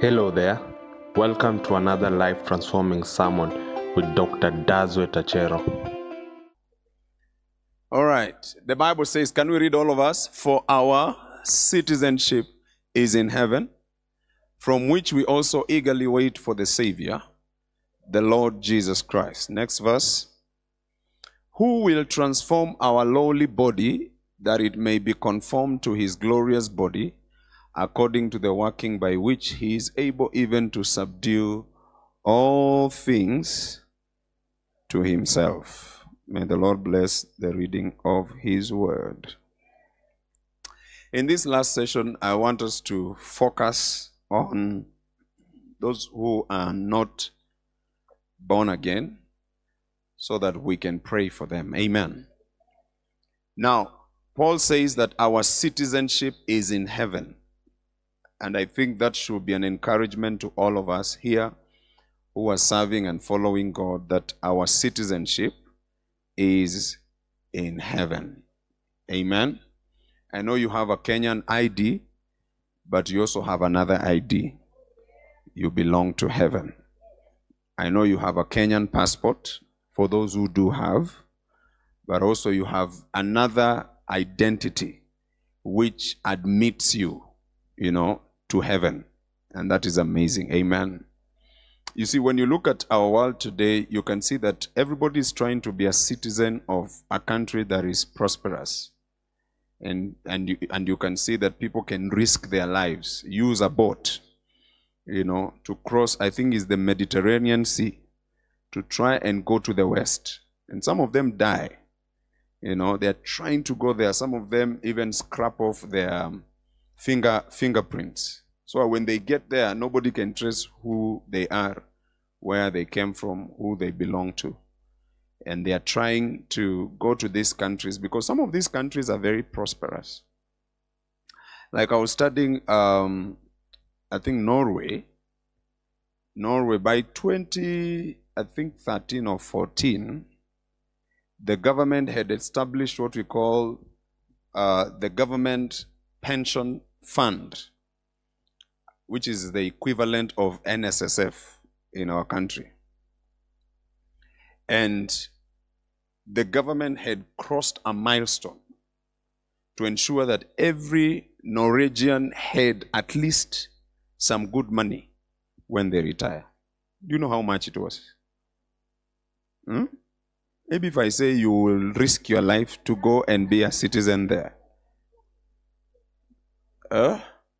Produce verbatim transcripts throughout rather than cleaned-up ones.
Hello there. Welcome to another life transforming sermon with Doctor Dazwe Tachero. All right. The Bible says, can we read all of us? For our citizenship is in heaven, from which we also eagerly wait for the Savior, the Lord Jesus Christ. Next verse. Who will transform our lowly body, that it may be conformed to his glorious body, according to the working by which he is able even to subdue all things to himself. May the Lord bless the reading of his word. In this last session, I want us to focus on those who are not born again, so that we can pray for them. Amen. Now, Paul says that our citizenship is in heaven. And I think that should be an encouragement to all of us here who are serving and following God, that our citizenship is in heaven. Amen. I know you have a Kenyan I D, but you also have another I D. You belong to heaven. I know you have a Kenyan passport, for those who do have, but also you have another identity which admits you, you know, to heaven. And that is amazing. Amen. You see, when you look at our world today, you can see that everybody is trying to be a citizen of a country that is prosperous. And, and, you, and you can see that people can risk their lives, use a boat, you know, to cross, I think is the Mediterranean Sea, to try and go to the West. And some of them die. You know, they're trying to go there. Some of them even scrap off their um, finger fingerprints. So when they get there, nobody can trace who they are, where they came from, who they belong to. And they are trying to go to these countries because some of these countries are very prosperous. Like I was studying, um, I think Norway. Norway, by twenty, I think thirteen or fourteen, the government had established what we call uh, the government pension fund, which is the equivalent of N S S F in our country. And the government had crossed a milestone to ensure that every Norwegian had at least some good money when they retire. Do you know how much it was? Hmm? Maybe if I say you will risk your life to go and be a citizen there. Uh?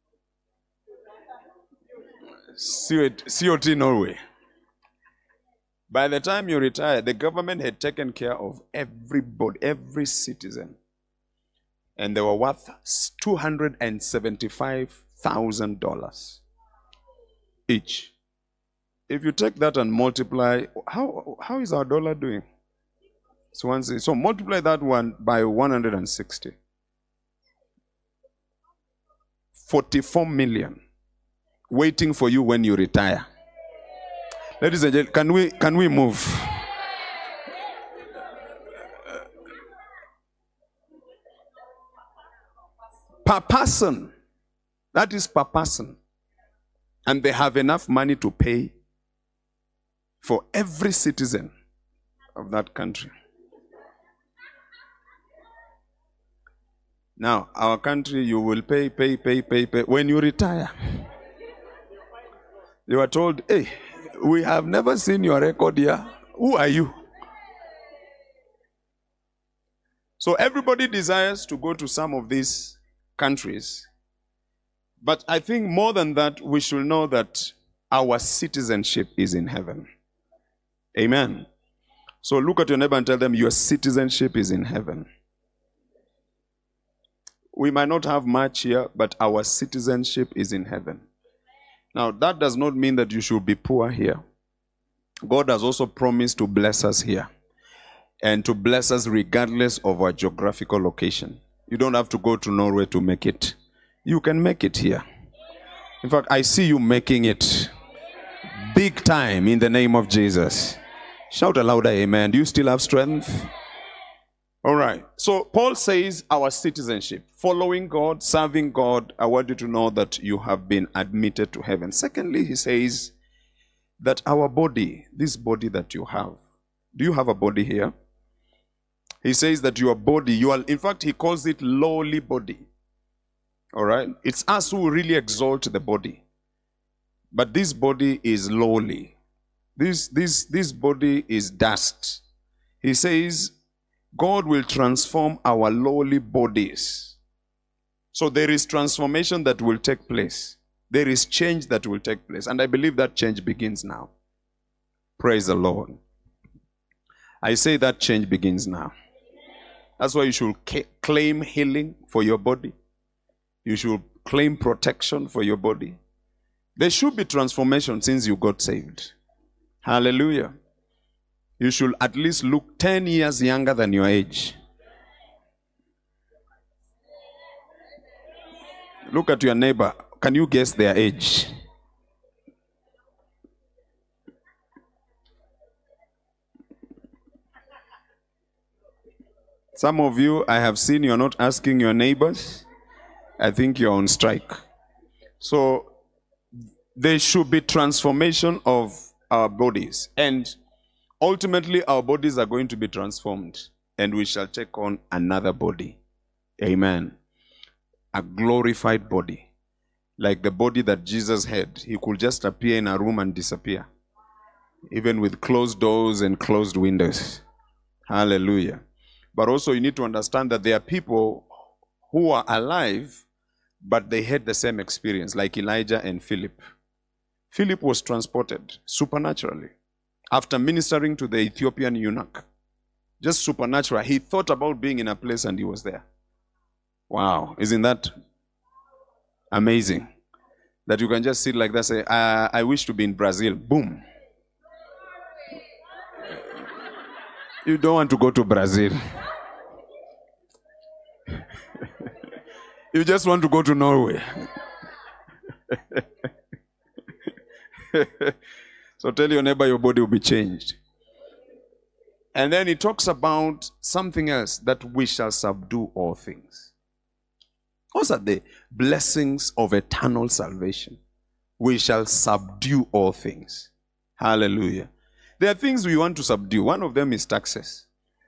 C O T Norway. By the time you retire, the government had taken care of everybody, every citizen. And they were worth two hundred seventy-five thousand dollars each. If you take that and multiply, how, how is our dollar doing? So, once, so multiply that one by one hundred sixty. forty-four million waiting for you when you retire. Ladies and gentlemen, can we, can we move? Per person. That is per person. And they have enough money to pay for every citizen of that country. Now, our country, you will pay, pay, pay, pay, pay. When you retire, you are told, hey, we have never seen your record here. Who are you? So everybody desires to go to some of these countries. But I think more than that, we should know that our citizenship is in heaven. Amen. So look at your neighbor and tell them, your citizenship is in heaven. We might not have much here, but our citizenship is in heaven. Now, that does not mean that you should be poor here. God has also promised to bless us here and to bless us regardless of our geographical location. You don't have to go to Norway to make it. You can make it here. In fact, I see you making it big time in the name of Jesus. Shout a louder amen. Do you still have strength? All right. So Paul says our citizenship, following God, serving God, I want you to know that you have been admitted to heaven. Secondly, he says that our body, this body that you have, do you have a body here? He says that your body, you are, in fact, he calls it lowly body. All right. It's us who really exalt the body. But this body is lowly. This, this, this body is dust. He says, God will transform our lowly bodies. So there is transformation that will take place. There is change that will take place. And I believe that change begins now. Praise the Lord. I say that change begins now. That's why you should claim healing for your body. You should claim protection for your body. There should be transformation since you got saved. Hallelujah. You should at least look ten years younger than your age. Look at your neighbor. Can you guess their age? Some of you, I have seen you're not asking your neighbors. I think you're on strike. So there should be transformation of our bodies. And ultimately, our bodies are going to be transformed, and we shall take on another body. Amen. A glorified body. Like the body that Jesus had. He could just appear in a room and disappear. Even with closed doors and closed windows. Hallelujah. But also you need to understand that there are people who are alive, but they had the same experience, like Elijah and Philip. Philip was transported supernaturally. After ministering to the Ethiopian eunuch, just supernatural, he thought about being in a place and he was there. Wow, isn't that amazing? That you can just sit like that, say, I, I wish to be in Brazil. Boom. You don't want to go to Brazil. You just want to go to Norway. So tell your neighbor your body will be changed. And then he talks about something else, that we shall subdue all things. Those are the blessings of eternal salvation. We shall subdue all things. Hallelujah. There are things we want to subdue. One of them is taxes.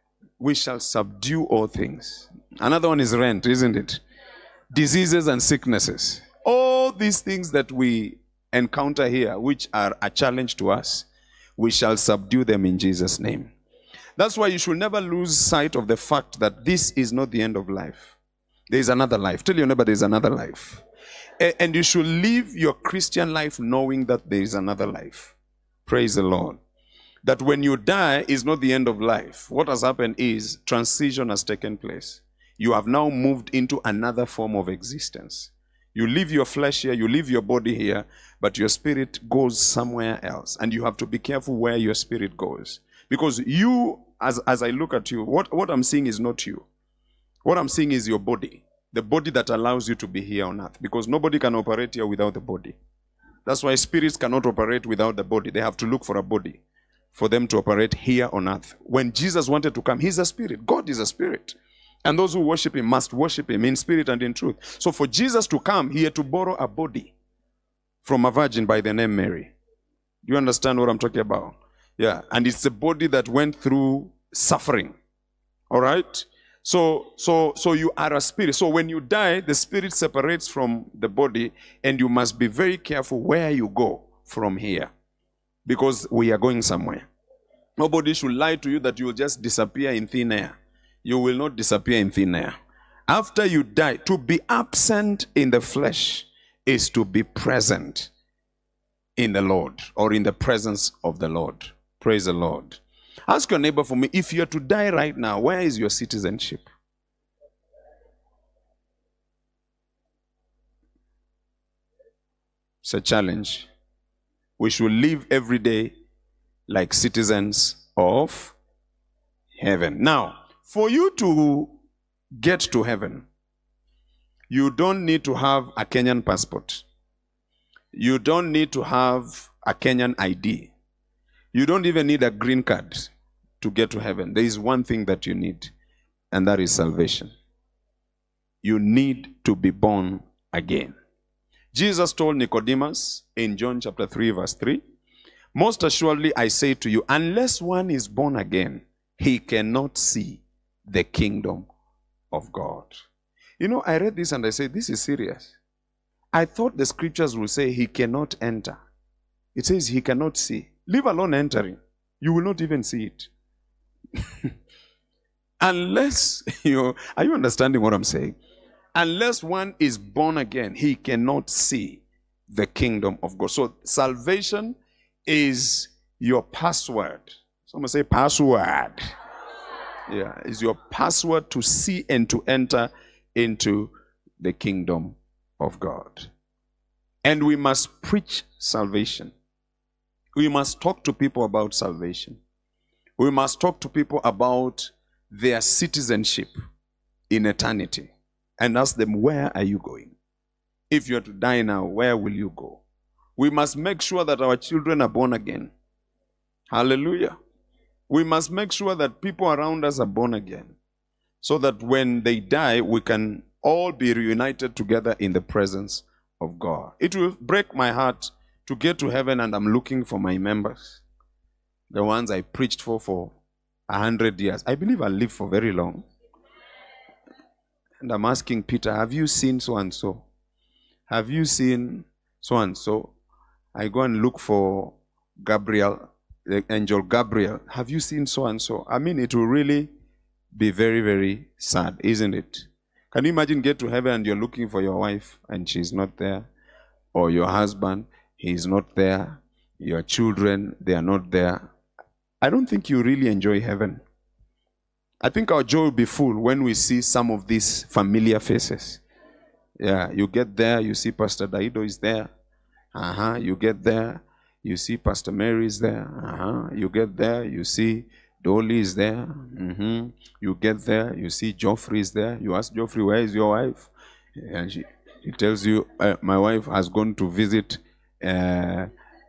We shall subdue all things. Another one is rent, isn't it? Diseases and sicknesses. All these things that we encounter here, which are a challenge to us, we shall subdue them in Jesus' name. That's why you should never lose sight of the fact that this is not the end of life. There is another life. Tell your neighbor there is another life. And you should live your Christian life knowing that there is another life. Praise the Lord. That when you die is not the end of life. What has happened is transition has taken place. You have now moved into another form of existence. You leave your flesh here, you leave your body here, but your spirit goes somewhere else. And you have to be careful where your spirit goes. Because you, as, as I look at you, what, what I'm seeing is not you. What I'm seeing is your body. The body that allows you to be here on earth. Because nobody can operate here without the body. That's why spirits cannot operate without the body. They have to look for a body for them to operate here on earth. When Jesus wanted to come, he's a spirit. God is a spirit. And those who worship him must worship him in spirit and in truth. So for Jesus to come, he had to borrow a body from a virgin by the name Mary. Do you understand what I'm talking about? Yeah. And it's a body that went through suffering. All right? So, so, so you are a spirit. So when you die, the spirit separates from the body, and you must be very careful where you go from here. Because we are going somewhere. Nobody should lie to you that you will just disappear in thin air. You will not disappear in thin air. After you die, to be absent in the flesh is to be present in the Lord, or in the presence of the Lord. Praise the Lord. Ask your neighbor for me, if you're to die right now, where is your citizenship? It's a challenge. We should live every day like citizens of heaven. Now, for you to get to heaven, you don't need to have a Kenyan passport. You don't need to have a Kenyan I D. You don't even need a green card to get to heaven. There is one thing that you need, and that is salvation. You need to be born again. Jesus told Nicodemus in John chapter three, verse three, most assuredly I say to you, unless one is born again, he cannot see the kingdom of God. You know, I read this and I said, this is serious. I thought the scriptures will say he cannot enter. It says he cannot see. Leave alone entering. You will not even see it. Unless, you know, are you understanding what I'm saying? Unless one is born again, he cannot see the kingdom of God. So salvation is your password. Someone say password. Yeah, is your password to see and to enter into the kingdom of God. And we must preach salvation. We must talk to people about salvation. We must talk to people about their citizenship in eternity and ask them, where are you going? If you are to die now, where will you go? We must make sure that our children are born again. Hallelujah. We must make sure that people around us are born again, so that when they die, we can all be reunited together in the presence of God. It will break my heart to get to heaven and I'm looking for my members, the ones I preached for for a hundred years. I believe I'll live for very long. And I'm asking Peter, have you seen so-and-so? Have you seen so-and-so? I go and look for Gabriel, the angel Gabriel. Have you seen so-and-so? I mean, it will really be very, very sad, isn't it? Can you imagine get to heaven and you're looking for your wife and she's not there? Or your husband, he's not there. Your children, they are not there. I don't think you really enjoy heaven. I think our joy will be full when we see some of these familiar faces. Yeah, you get there, you see Pastor Daido is there. Uh-huh, you get there, you see Pastor Mary is there. Uh-huh, you get there, you see Dolly is there. Mm-hmm. You get there, you see Geoffrey is there. You ask Geoffrey, where is your wife? And she, he tells you, uh, my wife has gone to visit uh,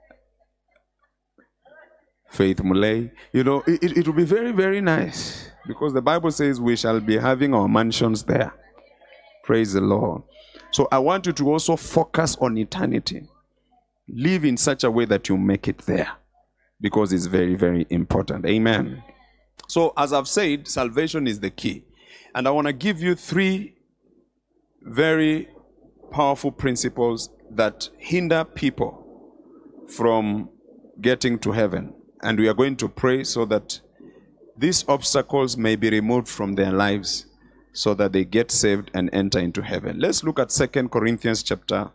Faith Mulay. You know, it, it, it will be very, very nice, because the Bible says we shall be having our mansions there. Praise the Lord. So I want you to also focus on eternity. Live in such a way that you make it there, because it's very, very important. Amen. So as I've said, salvation is the key. And I want to give you three very powerful principles that hinder people from getting to heaven. And we are going to pray so that these obstacles may be removed from their lives, so that they get saved and enter into heaven. Let's look at Second Corinthians chapter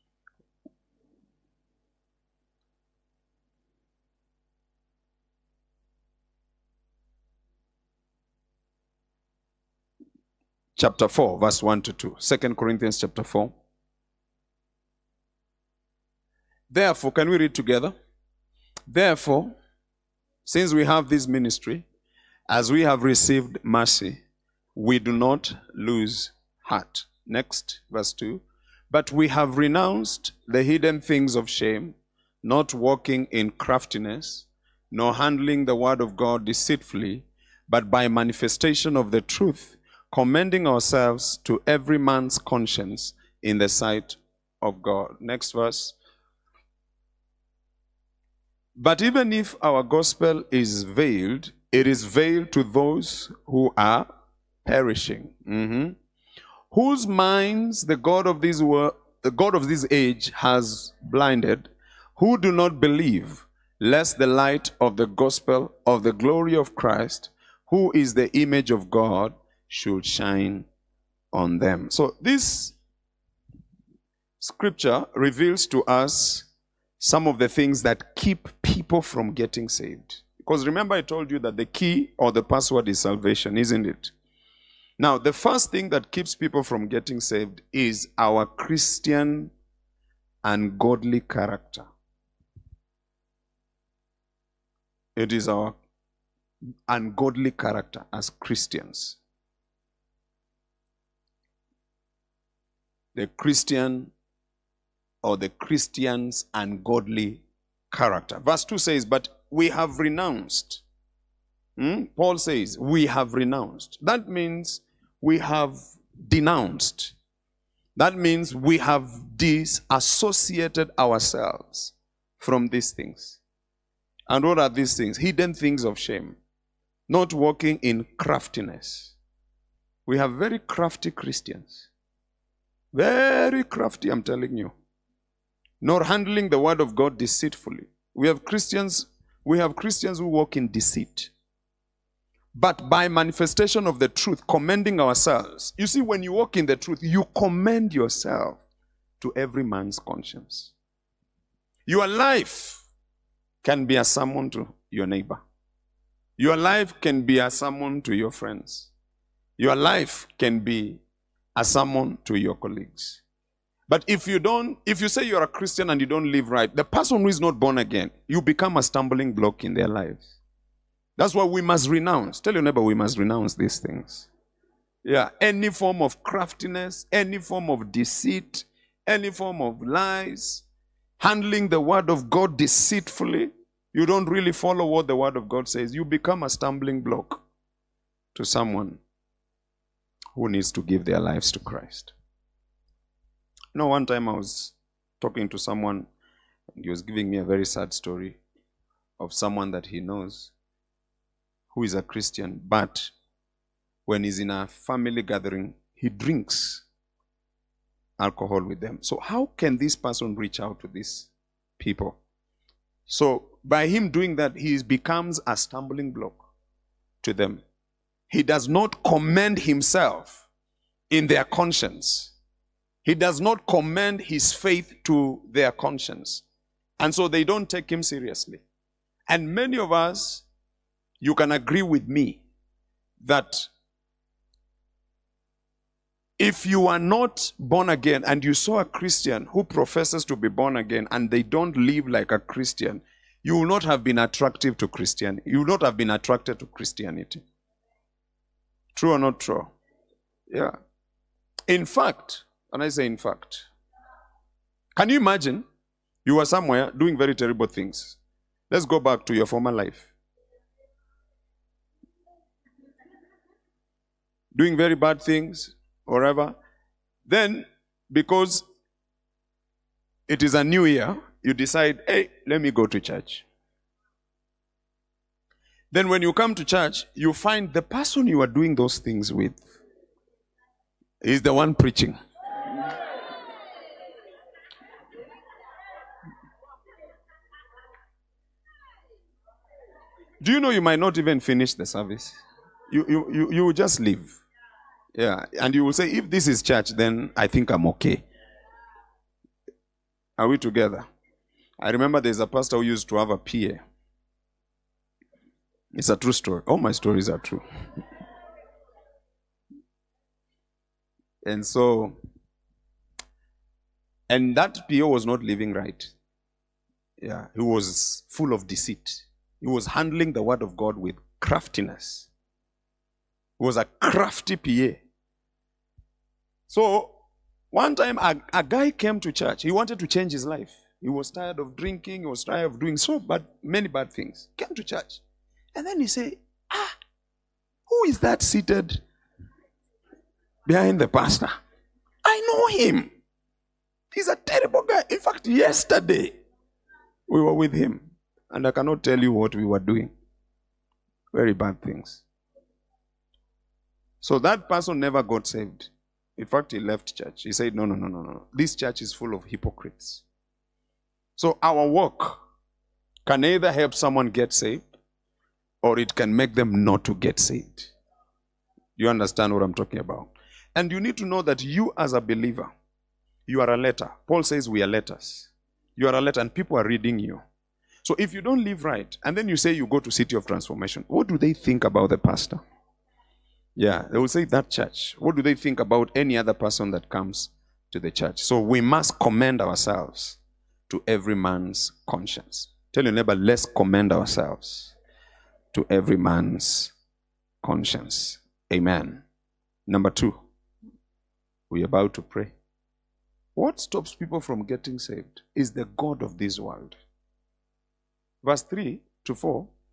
chapter four, verse one to two. Second Corinthians chapter four. Therefore, can we read together? Therefore, since we have this ministry, as we have received mercy, we do not lose heart. Next, verse two. But we have renounced the hidden things of shame, not walking in craftiness, nor handling the word of God deceitfully, but by manifestation of the truth, commending ourselves to every man's conscience in the sight of God. Next verse. But even if our gospel is veiled, it is veiled to those who are perishing, mm-hmm. whose minds the God of this world, the God of this age has blinded, who do not believe, lest the light of the gospel of the glory of Christ, who is the image of God, should shine on them. So this scripture reveals to us some of the things that keep people from getting saved. Because remember, I told you that the key or the password is salvation, isn't it? Now, the first thing that keeps people from getting saved is our Christian and godly character. It is our ungodly character as Christians. The Christian or the Christian's ungodly character. Verse two says, but we have renounced Hmm? Paul says, we have renounced. That means we have denounced. That means we have disassociated ourselves from these things. And what are these things? Hidden things of shame. Not walking in craftiness. We have very crafty Christians. Very crafty, I'm telling you. Nor handling the word of God deceitfully. We have Christians, we have Christians who walk in deceit. But by manifestation of the truth, commending ourselves. You see, when you walk in the truth, you commend yourself to every man's conscience. Your life can be a sermon to your neighbor. Your life can be a sermon to your friends. Your life can be a sermon to your colleagues. But if you don't, if you say you're a Christian and you don't live right, the person who is not born again, you become a stumbling block in their lives. That's why we must renounce. Tell your neighbor, we must renounce these things. Yeah, any form of craftiness, any form of deceit, any form of lies, handling the word of God deceitfully. You don't really follow what the word of God says. You become a stumbling block to someone who needs to give their lives to Christ. You know, one time I was talking to someone, and he was giving me a very sad story of someone that he knows who is a Christian, but when he's in a family gathering, he drinks alcohol with them. So how can this person reach out to these people? So by him doing that, he becomes a stumbling block to them. He does not commend himself in their conscience. He does not commend his faith to their conscience. And so they don't take him seriously. And many of us, you can agree with me that if you are not born again and you saw a Christian who professes to be born again and they don't live like a Christian, you will not have been attractive to Christianity. You will not have been attracted to Christianity. True or not true? Yeah. In fact, and I say in fact, can you imagine you are somewhere doing very terrible things? Let's go back to your former life. Doing very bad things, whatever. Then, because it is a new year, you decide, hey, let me go to church. Then when you come to church, you find the person you are doing those things with is the one preaching. Do you know you might not even finish the service? You, you, you, you will just leave. Yeah, and you will say, if this is church, then I think I'm okay. Are we together? I remember there's a pastor who used to have a P A. It's a true story. All my stories are true. And so, and that P A was not living right. Yeah, he was full of deceit. He was handling the word of God with craftiness. He was a crafty P A. So, one time a, a guy came to church. He wanted to change his life. He was tired of drinking. He was tired of doing so bad, many bad things. Came to church. And then he said, ah, who is that seated behind the pastor? I know him. He's a terrible guy. In fact, yesterday, we were with him. And I cannot tell you what we were doing. Very bad things. So that person never got saved. In fact, he left church. He said, no, no, no, no, no. This church is full of hypocrites. So our work can either help someone get saved or it can make them not to get saved. You understand what I'm talking about? And you need to know that you as a believer, you are a letter. Paul says we are letters. You are a letter and people are reading you. So if you don't live right and then you say you go to City of Transformation, what do they think about the pastor? Yeah, they will say that church. What do they think about any other person that comes to the church? So we must commend ourselves to every man's conscience. Tell your neighbor, let's commend ourselves to every man's conscience. Amen. Number two, we're about to pray. What stops people from getting saved is the God of this world. Verse three to four,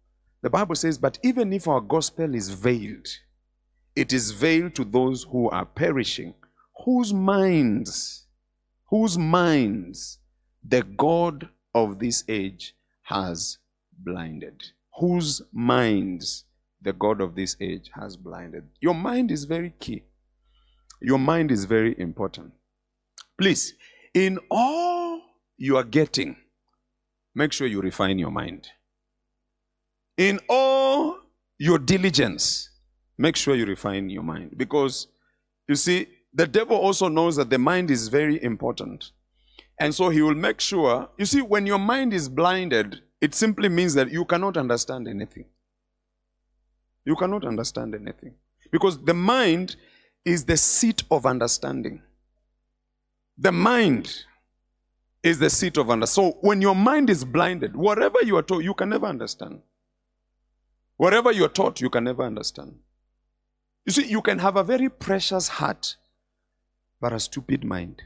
The Bible says, but even if our gospel is veiled, it is veiled to those who are perishing, whose minds, whose minds the God of this age has blinded. Whose minds the God of this age has blinded. Your mind is very key. Your mind is very important. Please, in all you are getting, make sure you refine your mind. In all your diligence, make sure you refine your mind. Because, you see, the devil also knows that the mind is very important. And so he will make sure, you see, when your mind is blinded, it simply means that you cannot understand anything. You cannot understand anything. Because the mind is the seat of understanding. The mind is the seat of understanding. So when your mind is blinded, whatever you are taught, you can never understand. Whatever you are taught, you can never understand. You see, you can have a very precious heart, but a stupid mind.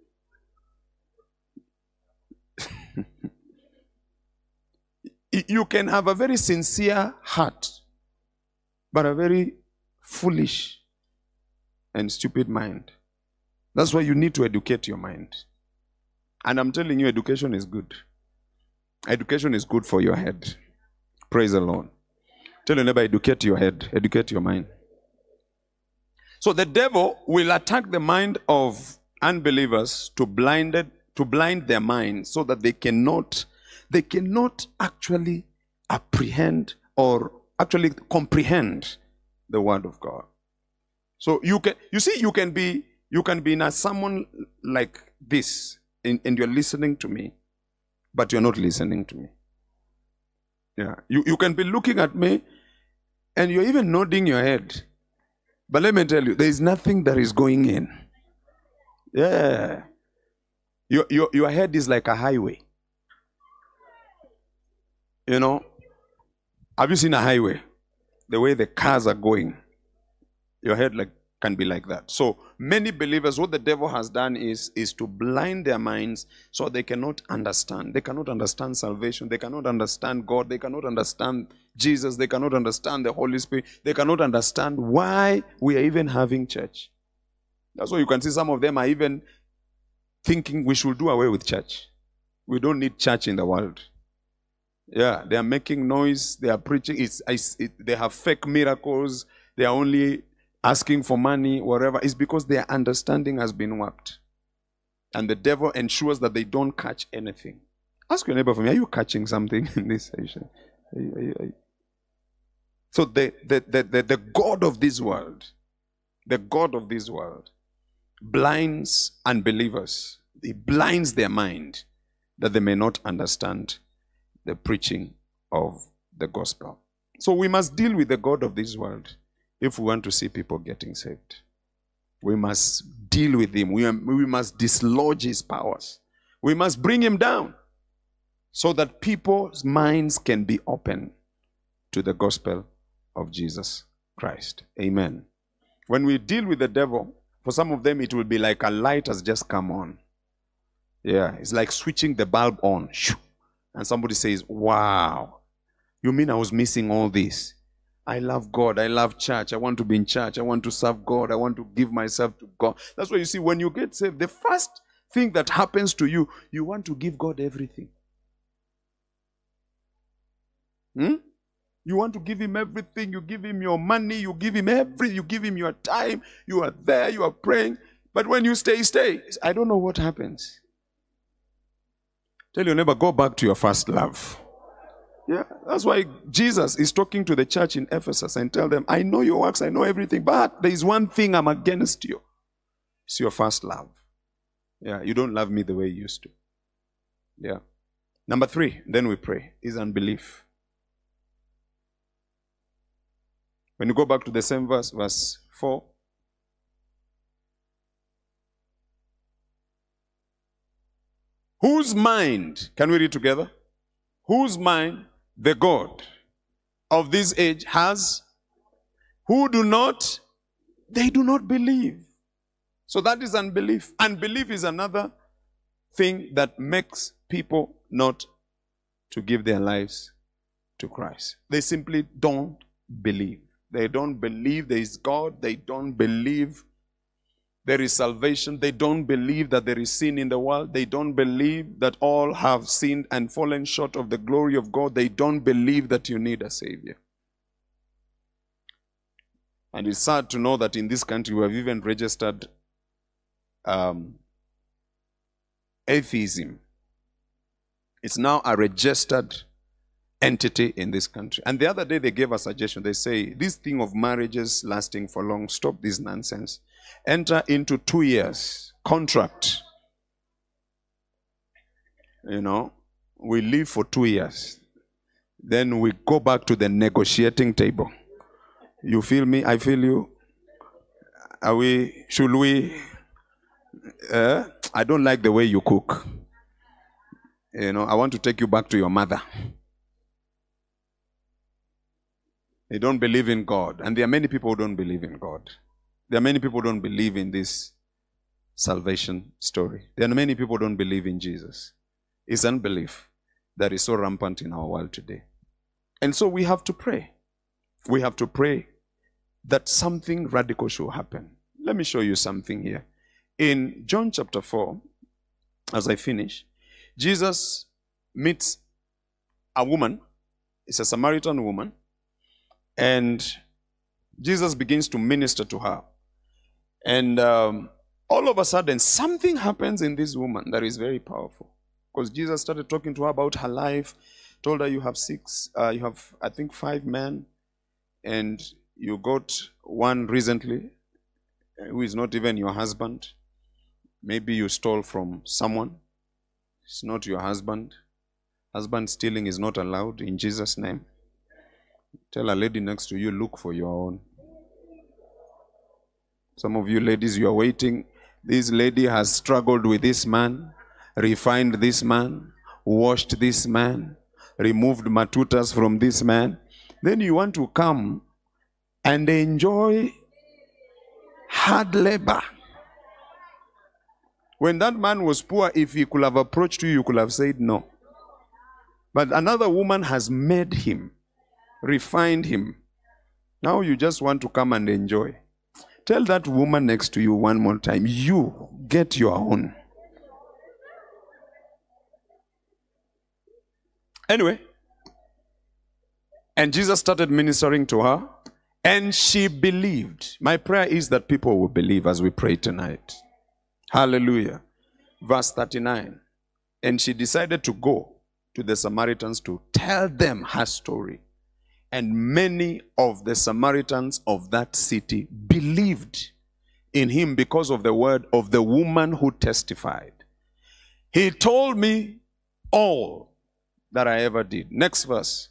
You can have a very sincere heart, but a very foolish and stupid mind. That's why you need to educate your mind. And I'm telling you, education is good. Education is good for your head. Praise the Lord. Tell your neighbor, educate your head, educate your mind. So the devil will attack the mind of unbelievers to blinded, to blind their minds so that they cannot, they cannot actually apprehend or actually comprehend the word of God. So you can, you see, you can be, you can be in a sermon like this, and, and you're listening to me, but you're not listening to me. Yeah, you, you can be looking at me, and you're even nodding your head. But let me tell you, there is nothing that is going in. Yeah. Your, your, your head is like a highway. You know, have you seen a highway? The way the cars are going. Your head like can be like that. So many believers, what the devil has done is, is to blind their minds so they cannot understand. They cannot understand salvation. They cannot understand God. They cannot understand Jesus. They cannot understand the Holy Spirit. They cannot understand why we are even having church. That's why you can see some of them are even thinking we should do away with church. We don't need church in the world. Yeah, they are making noise. They are preaching. It's, it's, it, they have fake miracles. They are only asking for money, whatever. It's because their understanding has been warped. And the devil ensures that they don't catch anything. Ask your neighbor for me, are you catching something in this session? Are you, are you, are you? So the, the, the, the, the God of this world, the God of this world, blinds unbelievers. He blinds their mind that they may not understand the preaching of the gospel. So we must deal with the God of this world if we want to see people getting saved. We must deal with him. We, we must dislodge his powers. We must bring him down so that people's minds can be open to the gospel of Jesus Christ. Amen. When we deal with the devil, for some of them it will be like a light has just come on. Yeah, it's like switching the bulb on. And somebody says, wow, you mean I was missing all this? I love God. I love church. I want to be in church. I want to serve God. I want to give myself to God. That's why you see, when you get saved, the first thing that happens to you, you want to give God everything. Hmm? You want to give him everything. You give him your money. You give him everything. You give him your time. You are there. You are praying. But when you stay, stay. I don't know what happens. Tell your neighbor, go back to your first love. Yeah, that's why Jesus is talking to the church in Ephesus and tell them, I know your works, I know everything, but there is one thing I'm against you. It's your first love. Yeah, you don't love me the way you used to. Yeah. Number three, then we pray, is unbelief. When you go back to the same verse, verse four. Whose mind, can we read together? Whose mind the God of this age has, who do not, they do not believe. So that is unbelief. Unbelief is another thing that makes people not to give their lives to Christ. They simply don't believe. They don't believe there is God. They don't believe there is salvation. They don't believe that there is sin in the world. They don't believe that all have sinned and fallen short of the glory of God. They don't believe that you need a Savior. And it's sad to know that in this country we have even registered um, atheism. It's now a registered entity in this country. And the other day they gave a suggestion. They say, this thing of marriages lasting for long, stop this nonsense. Enter into two years contract. You know, we live for two years. Then we go back to the negotiating table. You feel me? I feel you. Are we, should we? Uh, I don't like the way you cook. You know, I want to take you back to your mother. They don't believe in God. And there are many people who don't believe in God. There are many people who don't believe in this salvation story. There are many people who don't believe in Jesus. It's unbelief that is so rampant in our world today. And so we have to pray. We have to pray that something radical should happen. Let me show you something here. In John chapter four, as I finish, Jesus meets a woman. It's a Samaritan woman. And Jesus begins to minister to her. And um, all of a sudden, something happens in this woman that is very powerful. Because Jesus started talking to her about her life, told her you have six, uh, you have, I think, five men, and you got one recently who is not even your husband. Maybe you stole from someone. It's not your husband. Husband stealing is not allowed in Jesus' name. Tell a lady next to you, look for your own. Some of you ladies, you are waiting. This lady has struggled with this man, refined this man, washed this man, removed matutas from this man. Then you want to come and enjoy hard labor. When that man was poor, if he could have approached you, you could have said no. But another woman has made him, refined him. Now you just want to come and enjoy. Tell that woman next to you one more time, you get your own. Anyway, and Jesus started ministering to her, and she believed. My prayer is that people will believe as we pray tonight. Hallelujah. Verse thirty-nine. And she decided to go to the Samaritans to tell them her story. And many of the Samaritans of that city believed in him because of the word of the woman who testified. He told me all that I ever did. Next verse.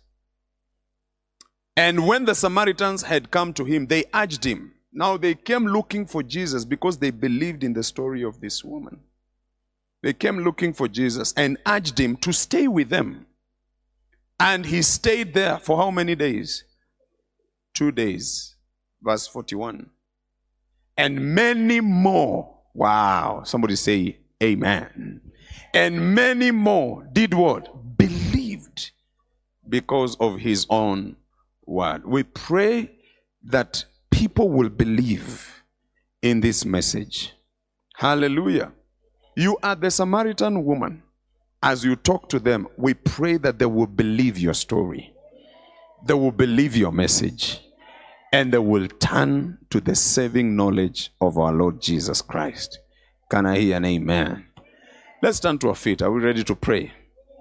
And when the Samaritans had come to him, they urged him. Now they came looking for Jesus because they believed in the story of this woman. They came looking for Jesus and urged him to stay with them. And he stayed there for how many days? Two days. Verse forty-one. And many more. Wow. Somebody say amen. And many more did what? Believed because of his own word. We pray that people will believe in this message. Hallelujah. You are the Samaritan woman. As you talk to them, we pray that they will believe your story. They will believe your message. And they will turn to the saving knowledge of our Lord Jesus Christ. Can I hear an amen? Let's turn to our feet. Are we ready to pray?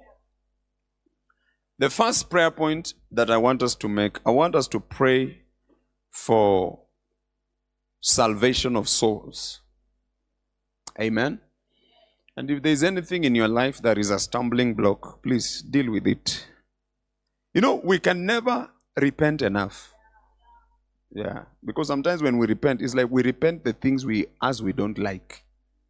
The first prayer point that I want us to make, I want us to pray for salvation of souls. Amen? And if there's anything in your life that is a stumbling block, please deal with it. You know, we can never repent enough. Yeah. Because sometimes when we repent, it's like we repent the things we as we don't like.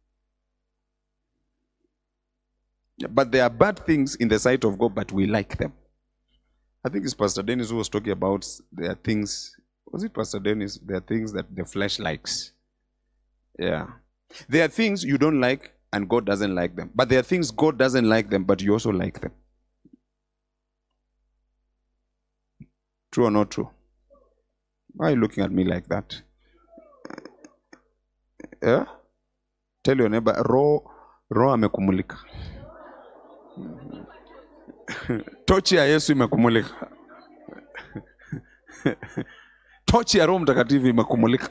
Yeah, but there are bad things in the sight of God, but we like them. I think it's Pastor Dennis who was talking about there are things. Was it Pastor Dennis? There are things that the flesh likes. Yeah. There are things you don't like, and God doesn't like them. But there are things God doesn't like them, but you also like them. True or not true? Why are you looking at me like that? Yeah? Tell your neighbor, roho roho amekumulika. Tochi ya Yesu imekumulika. Tochi ya Roho Mtakatifu imekumulika.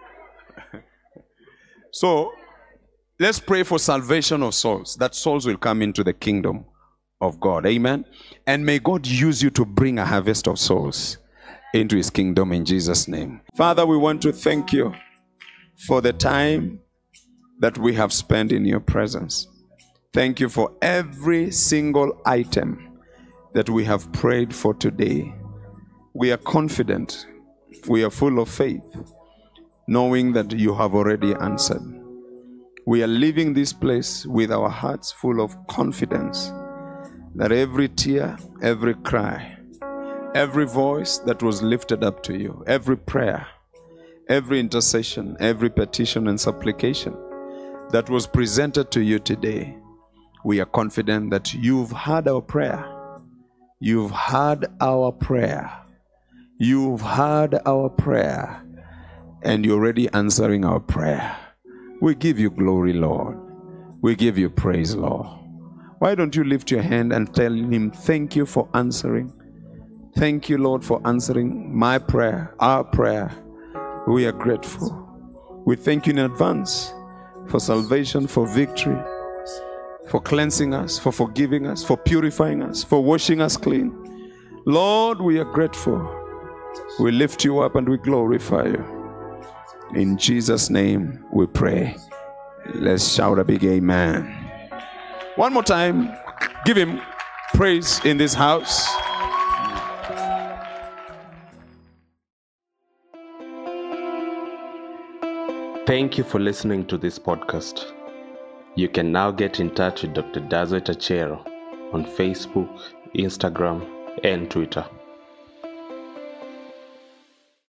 So, let's pray for salvation of souls, that souls will come into the kingdom of God. Amen. And may God use you to bring a harvest of souls into his kingdom in Jesus' name. Father, we want to thank you for the time that we have spent in your presence. Thank you for every single item that we have prayed for today. We are confident, we are full of faith, knowing that you have already answered. We are leaving this place with our hearts full of confidence that every tear, every cry, every voice that was lifted up to you, every prayer, every intercession, every petition and supplication that was presented to you today, we are confident that you've heard our prayer. You've heard our prayer. You've heard our prayer. And you're already answering our prayer. We give you glory, Lord. We give you praise, Lord. Why don't you lift your hand and tell him, thank you for answering. Thank you, Lord, for answering my prayer, our prayer. We are grateful. We thank you in advance for salvation, for victory, for cleansing us, for forgiving us, for purifying us, for washing us clean. Lord, we are grateful. We lift you up and we glorify you. In Jesus' name we pray. Let's shout a big amen. One more time, give him praise in this house. Thank you for listening to this podcast. You can now get in touch with Doctor Dazo Tachero on Facebook, Instagram, and Twitter.